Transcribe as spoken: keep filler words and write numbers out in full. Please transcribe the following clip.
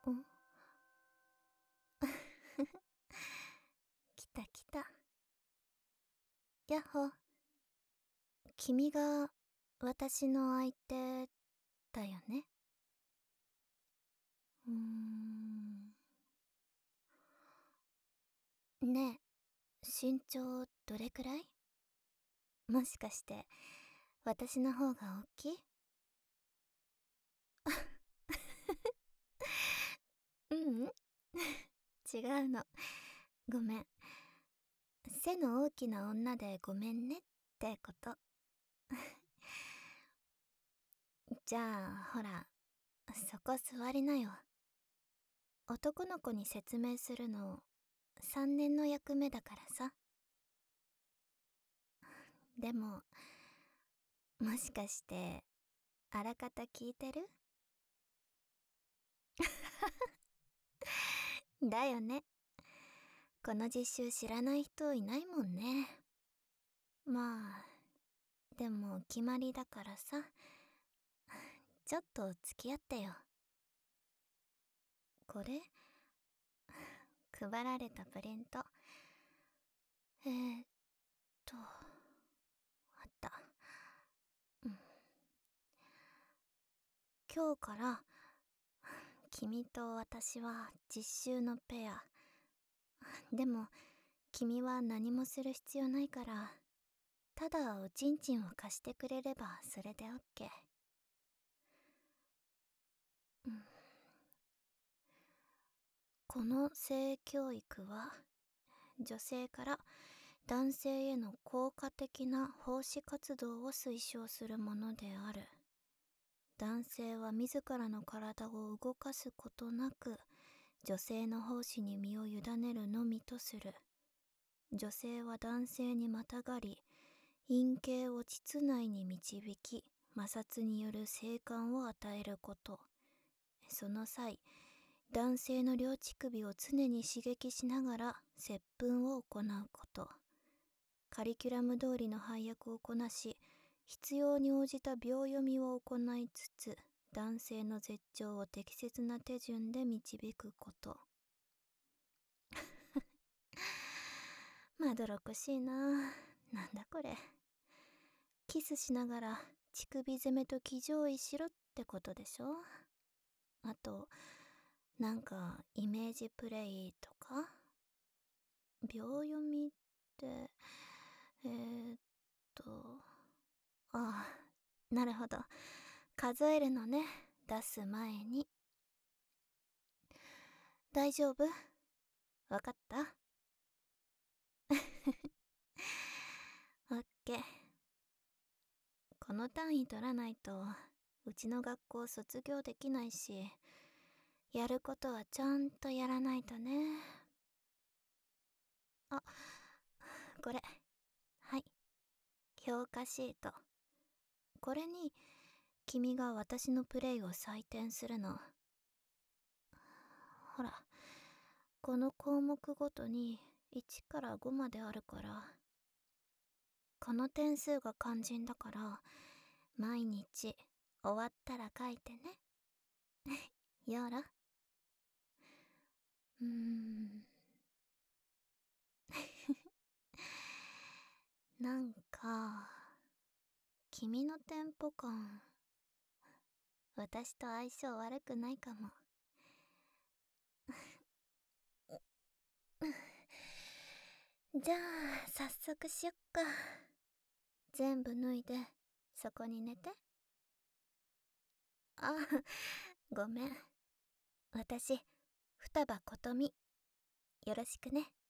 ん来た来た。やっほ。君が私の相手だよね。うーん。ねえ、身長どれくらい？もしかして私の方が大きい？ううん違うの。ごめん。背の大きな女でごめんねってこと。じゃあ、ほら、そこ座りなよ。男の子に説明するのさんねんの役目だからさ。でも、もしかして、あらかた聞いてる？だよね。この実習知らない人いないもんね。まあ、でも決まりだからさ。ちょっと付き合ってよ。これ配られたプリント。えーっと、あった。うん、今日から、君と私は実習のペア。でも、君は何もする必要ないから、ただおちんちんを貸してくれればそれでオッケー。うん、この性教育は、女性から男性への効果的な奉仕活動を推奨するものである。男性は自らの体を動かすことなく、女性の奉仕に身を委ねるのみとする。女性は男性にまたがり、陰茎を膣内に導き、摩擦による性感を与えること。その際、男性の両乳首を常に刺激しながら接吻を行うこと。カリキュラム通りの配役をこなし、必要に応じた秒読みを行いつつ、男性の絶頂を適切な手順で導くこと。まどろっこしいな。なんだこれ。キスしながら乳首攻めと騎乗位しろってことでしょ。あと、なんかイメージプレイとか？秒読みって、えーっと、ああ、なるほど。数えるのね、出す前に。大丈夫？わかった？オッケー。この単位取らないと、うちの学校卒業できないし、やることはちゃんとやらないとね。あ、これ。はい。評価シート。これに、君が私のプレイを採点するの。ほら、この項目ごとにいちからごまであるから、この点数が肝心だから、毎日終わったら書いてね。やら？うーん。なんか、君のテンポ感、私と相性悪くないかも。じゃあ、早速しよっか。全部脱いで、そこに寝て。あ、ごめん。私、双葉琴美。よろしくね。